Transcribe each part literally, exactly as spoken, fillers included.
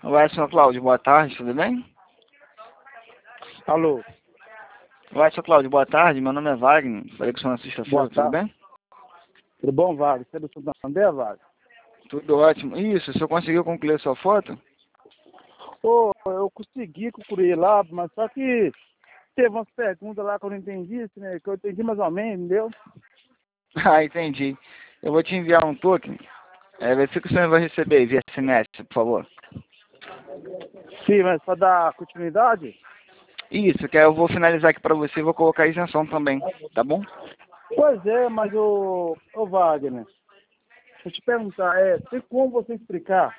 Olá, senhor Cláudio, boa tarde, tudo bem? Alô, Olá, senhor Cláudio, boa tarde, meu nome é Wagner, falei com o senhor na boa sexta-feira, tudo tarde. bem? Tudo bom, Wagner? Você é do Santander, Wagner? Tudo ótimo. Isso, o senhor conseguiu concluir a sua foto? Ô, eu consegui concluir lá, mas só que teve umas perguntas lá que eu não entendi, assim, né? Que eu entendi mais ou menos, entendeu? Ah, entendi. Eu vou te enviar um token, é, verifica que o senhor vai receber via S M S, por favor. Sim, mas para dar continuidade? Isso, que aí eu vou finalizar aqui pra você e vou colocar a isenção também, tá bom? Pois é, mas o ô Wagner, deixa eu te perguntar, é, tem como você explicar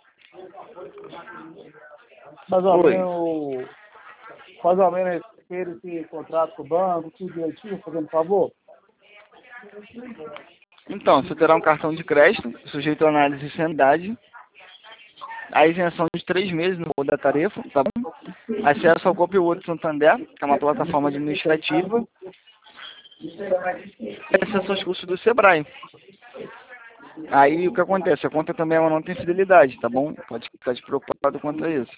mais ou Oi. menos, mais ou menos esse, esse contrato com o banco, tudo direitinho, fazendo favor? Então, você terá um cartão de crédito, sujeito a análise sem idade, a isenção de três meses no valor da tarefa, tá bom? Acesso ao Copilot Santander, que é uma plataforma administrativa, e acesso aos cursos do Sebrae. Aí o que acontece? A conta também ela não tem fidelidade, tá bom? Pode ficar despreocupado quanto a isso.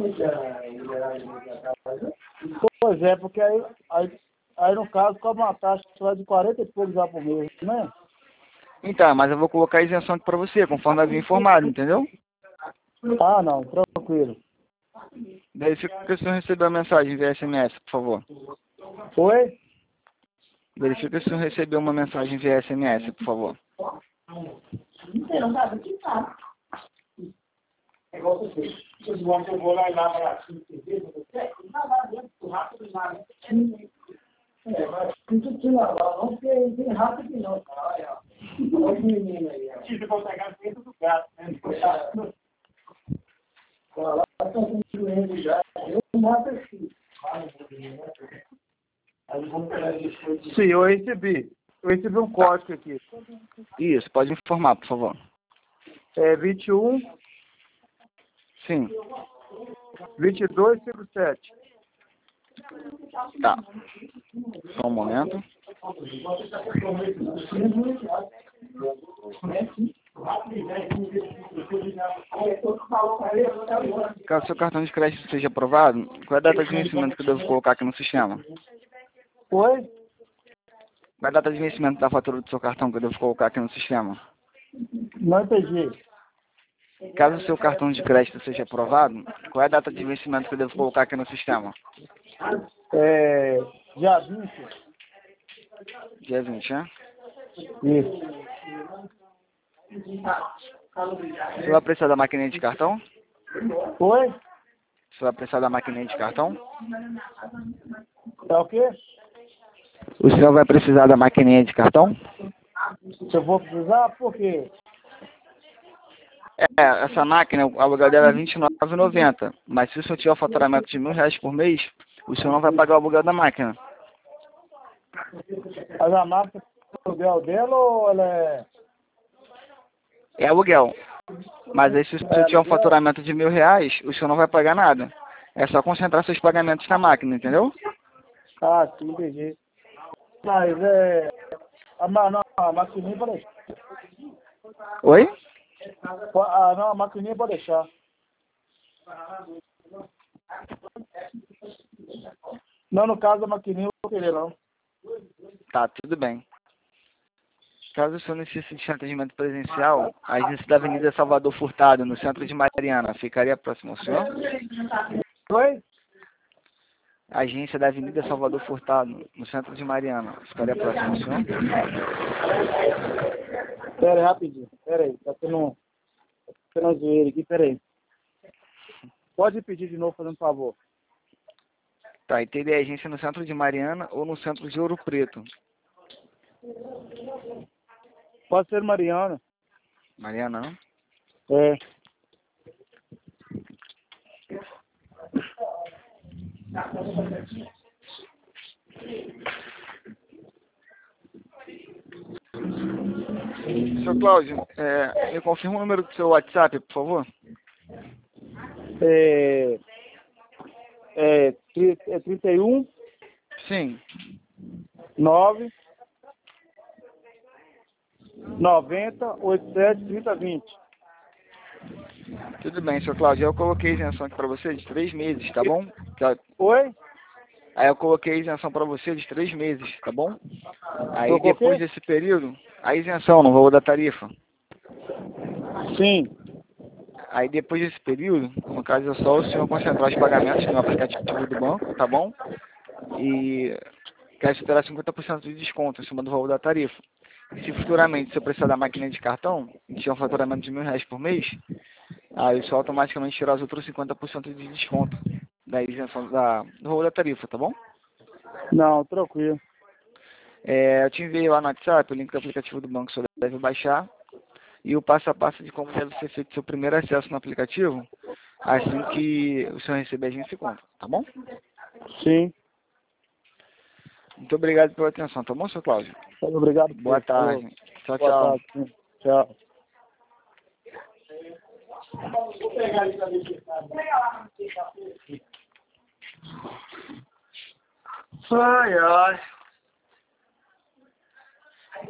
Pois é, porque aí, aí, aí no caso cobra uma taxa lá de quarenta e poucos já por mês, né? Então, mas eu vou colocar a isenção aqui pra você, conforme havia informado, entendeu? Ah, não, tranquilo. Daí fica que o senhor recebeu a mensagem via S M S, por favor. Oi? Verifica se o senhor recebeu uma mensagem via S M S, por favor. Você não sabe o que tá. É igual você. Vocês vão que eu vou lá e lá para assim, você não vai dentro, rápido nada. É, mas não precisa te lavar, não, porque tem rápido não, cara. Olha o menino aí, ó. Tive que pegar dentro do gato, né? Lá tá doendo já. Eu mato aqui. Aí vamos pegar depois de... Sim, eu recebi. Eu recebi um código aqui. Isso, pode informar, por favor. É vinte e um, Sim, vinte e dois, cinquenta e sete. tá. Só um momento. Caso seu cartão de crédito seja aprovado, qual é a data de vencimento que eu devo colocar aqui no sistema? Oi? Qual é a data de vencimento da fatura do seu cartão que eu devo colocar aqui no sistema? Não entendi. Caso o seu cartão de crédito seja aprovado, qual é a data de vencimento que eu devo colocar aqui no sistema? É, dia vinte. Dia vinte, né? Isso. Você vai precisar da maquininha de cartão? Oi? Você vai precisar da maquininha de cartão? É o quê? O senhor vai precisar da maquininha de cartão? Se eu vou precisar, por quê? É, essa máquina, o aluguel dela é vinte e nove reais e noventa centavos. Mas se o senhor tiver um faturamento de mil reais por mês, o senhor não vai pagar o aluguel da máquina. Mas a marca é o aluguel dela ou ela é... É aluguel. Mas aí se o senhor tiver um faturamento de mil reais, o senhor não vai pagar nada. É só concentrar seus pagamentos na máquina, entendeu? Ah, sim, entendi. Mas é... A, ma- não, a maquininha pode deixar. Oi? Ah, não, a maquininha pode deixar. Não, no caso da maquininha eu não vou querer, não. Tá, tudo bem. Caso o senhor necessite de atendimento presencial, a agência da Avenida Salvador Furtado, no centro de Mariana, ficaria próximo ao senhor? Oi? A agência da Avenida Salvador Furtado, no centro de Mariana, ficaria próximo ao senhor? Pera aí, rapidinho. Pera aí, tá tendo um... Tá tendo um zoeiro aqui, pera aí. Pode pedir de novo, fazendo favor. Tá, e teria agência no centro de Mariana ou no centro de Ouro Preto? Pode ser Mariana. Mariana, não? É. Senhor Cláudio, é, me confirma o número do seu WhatsApp, por favor? É... É, tri- é trinta e um, Sim. nove, noventa, oitenta e sete, trinta, vinte. Tudo bem, seu Cláudio. Eu coloquei isenção aqui para você de três meses, tá bom? Oi? Aí eu coloquei isenção para você de três meses, tá bom? Aí Colocou o quê? depois desse período, a isenção no valor da tarifa. Sim. Aí depois desse período, no caso é só o senhor concentrar os pagamentos no aplicativo do banco, tá bom? E quer se terá cinquenta por cento de desconto em cima do valor da tarifa. E se futuramente você precisar da máquina de cartão, e tiver um faturamento de mil reais por mês, aí só automaticamente tirar os outros cinquenta por cento de desconto da isenção da, do valor da tarifa, tá bom? Não, tranquilo. É, eu te enviei lá no WhatsApp o link do aplicativo do banco, você deve baixar. E o passo a passo de como deve ser feito seu primeiro acesso no aplicativo, assim que o senhor receber a gente se conta, tá bom? Sim. Muito obrigado pela atenção, tá bom, seu Cláudio? Obrigado. Boa tarde. Tchau, Boa tchau. tarde. Sim. Tchau. Vou pegar isso ali. Ai, ai.